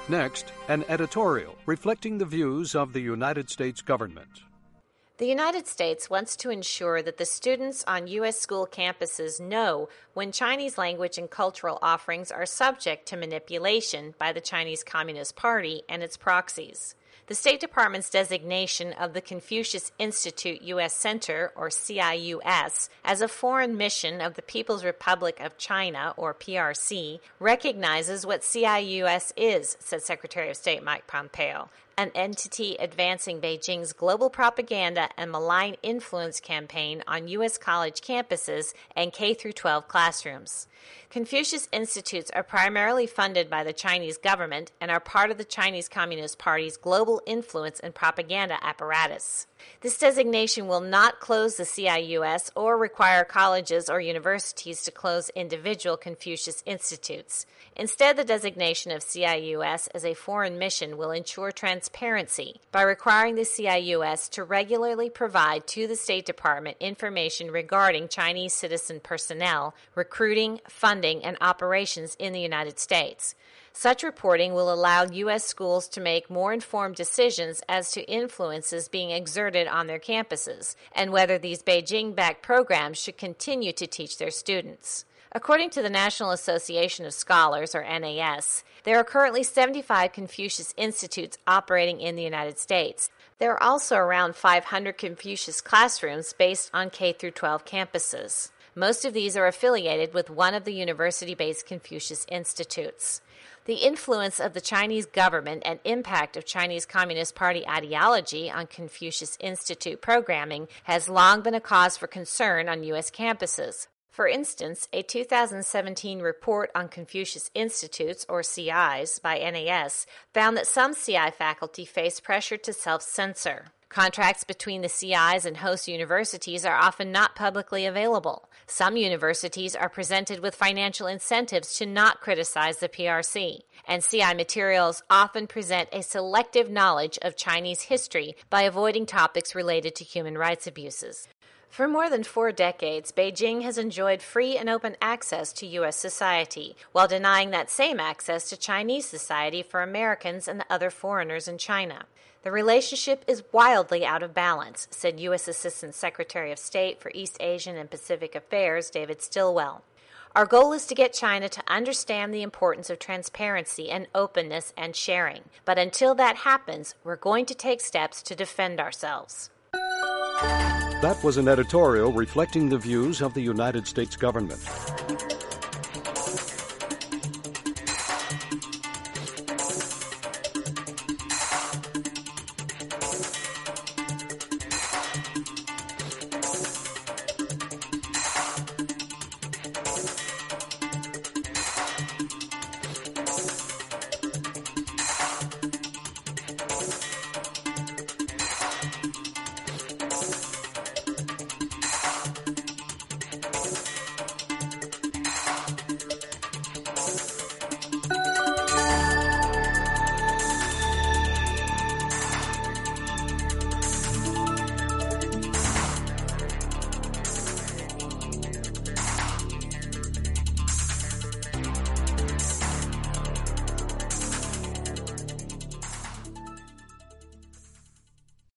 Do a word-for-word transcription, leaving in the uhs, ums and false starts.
Next, an editorial reflecting the views of the United States government. The United States wants to ensure that the students on U S school campuses know when Chinese language and cultural offerings are subject to manipulation by the Chinese Communist Party and its proxies. The State Department's designation of the Confucius Institute U S Center, or C I U S, as a foreign mission of the People's Republic of China, or P R C, recognizes what C I U S is, said Secretary of State Mike Pompeo, an entity advancing Beijing's global propaganda and malign influence campaign on U S college campuses and K through twelve classrooms. Confucius Institutes are primarily funded by the Chinese government and are part of the Chinese Communist Party's global influence and propaganda apparatus. This designation will not close the C I U S or require colleges or universities to close individual Confucius Institutes. Instead, the designation of C I U S as a foreign mission will ensure transparency by requiring the C I U S to regularly provide to the State Department information regarding Chinese citizen personnel, recruiting, funding, and operations in the United States. Such reporting will allow U S schools to make more informed decisions as to influences being exerted on their campuses and whether these Beijing-backed programs should continue to teach their students. According to the National Association of Scholars, or N A S, there are currently seventy-five Confucius Institutes operating in the United States. There are also around five hundred Confucius classrooms based on K through twelve campuses. Most of these are affiliated with one of the university-based Confucius Institutes. The influence of the Chinese government and impact of Chinese Communist Party ideology on Confucius Institute programming has long been a cause for concern on U S campuses. For instance, a two thousand seventeen report on Confucius Institutes, or C Is, by N A S found that some C I faculty face pressure to self-censor. Contracts between the C Is and host universities are often not publicly available. Some universities are presented with financial incentives to not criticize the P R C, and C I materials often present a selective knowledge of Chinese history by avoiding topics related to human rights abuses. For more than four decades, Beijing has enjoyed free and open access to U S society, while denying that same access to Chinese society for Americans and other foreigners in China. The relationship is wildly out of balance, said U S Assistant Secretary of State for East Asian and Pacific Affairs David Stilwell. Our goal is to get China to understand the importance of transparency and openness and sharing. But until that happens, we're going to take steps to defend ourselves. That was an editorial reflecting the views of the United States government.